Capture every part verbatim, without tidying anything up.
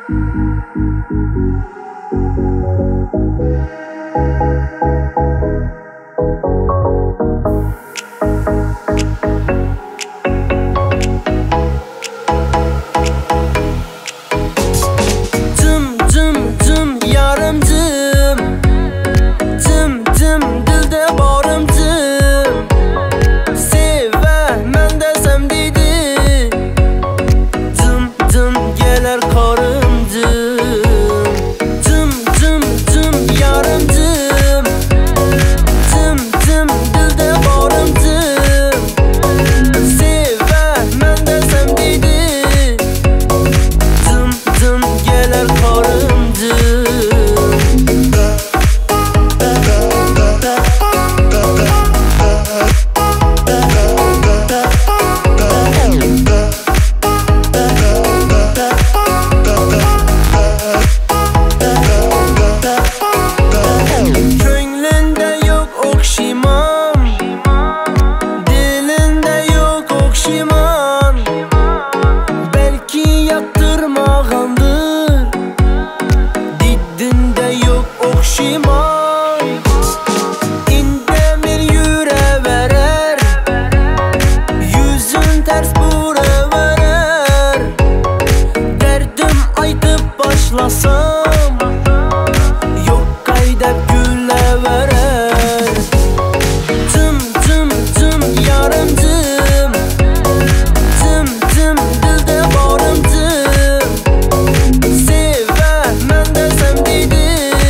Başlasam yok qaydab güləvərər. Cım cım cım yarım cım, cım cım dildə barım cım. Sevə mən dəsəm dedi,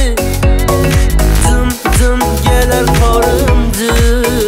cım cım gələr karım cım.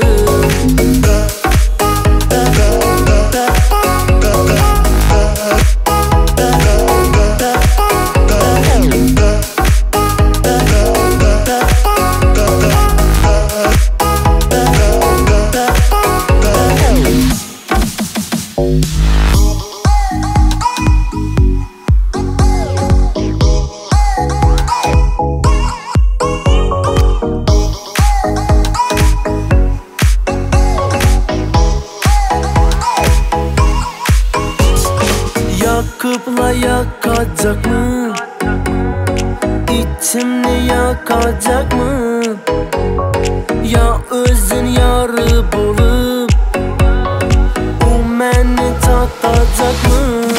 Yakıpla yakacak mı? İçimni yakacak mı? Ya özün yarı bulup o məni tatacak mı?